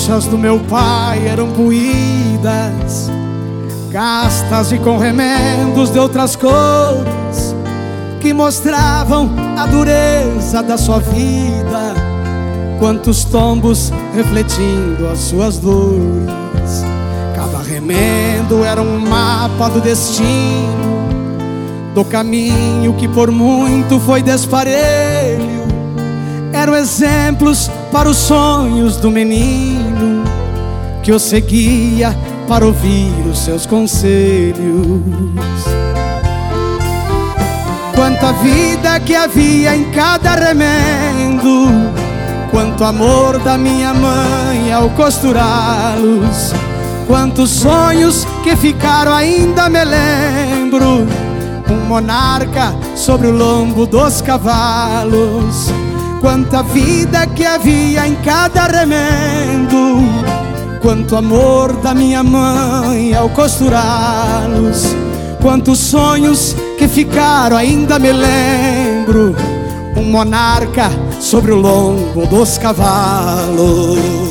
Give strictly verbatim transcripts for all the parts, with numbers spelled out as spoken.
manchas do meu pai eram puídas, gastas e com remendos de outras cores, que mostravam a dureza da sua vida. Quantos tombos refletindo as suas dores. Cada remendo era um mapa do destino, do caminho que por muito foi desparelho. Eram exemplos para os sonhos do menino, que eu seguia para ouvir os seus conselhos. Quanta vida que havia em cada remendo, quanto amor da minha mãe ao costurá-los, quantos sonhos que ficaram ainda me lembro. Um monarca sobre o lombo dos cavalos. Quanta vida que havia em cada remendo, quanto amor da minha mãe ao costurá-los, quantos sonhos que ficaram ainda me lembro. Um monarca sobre o lombo dos cavalos.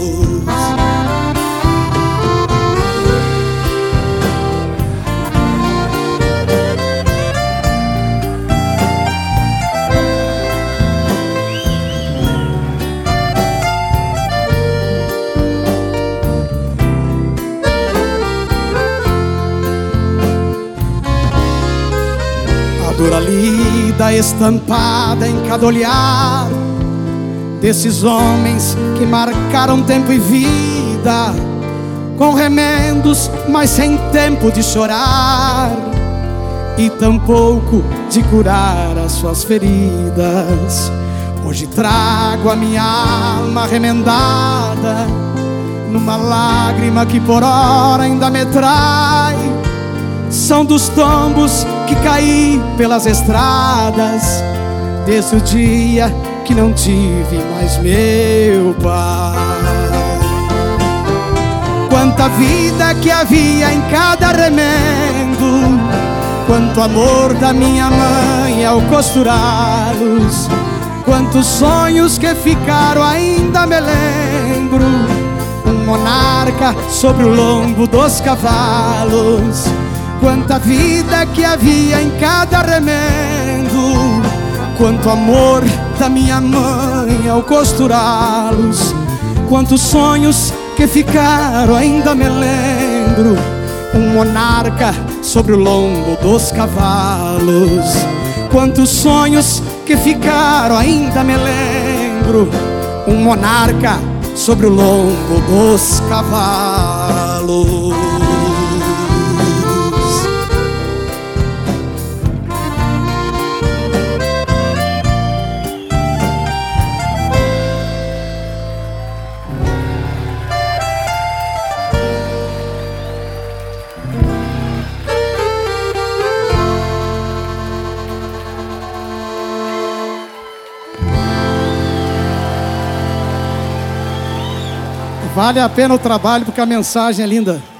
Dura lida estampada em cada olhar desses homens que marcaram tempo e vida, com remendos, mas sem tempo de chorar, e tampouco de curar as suas feridas. Hoje trago a minha alma remendada numa lágrima que por hora ainda me trai. São dos tombos que caí pelas estradas, desde o dia que não tive mais meu pai. Quanta vida que havia em cada remendo, quanto amor da minha mãe ao costurá-los, quantos sonhos que ficaram ainda me lembro. Um monarca sobre o lombo dos cavalos. Quanta vida que havia em cada remendo, quanto amor da minha mãe ao costurá-los, quantos sonhos que ficaram ainda me lembro. Um monarca sobre o lombo dos cavalos. Quantos sonhos que ficaram ainda me lembro. Um monarca sobre o lombo dos cavalos. Vale a pena o trabalho porque a mensagem é linda.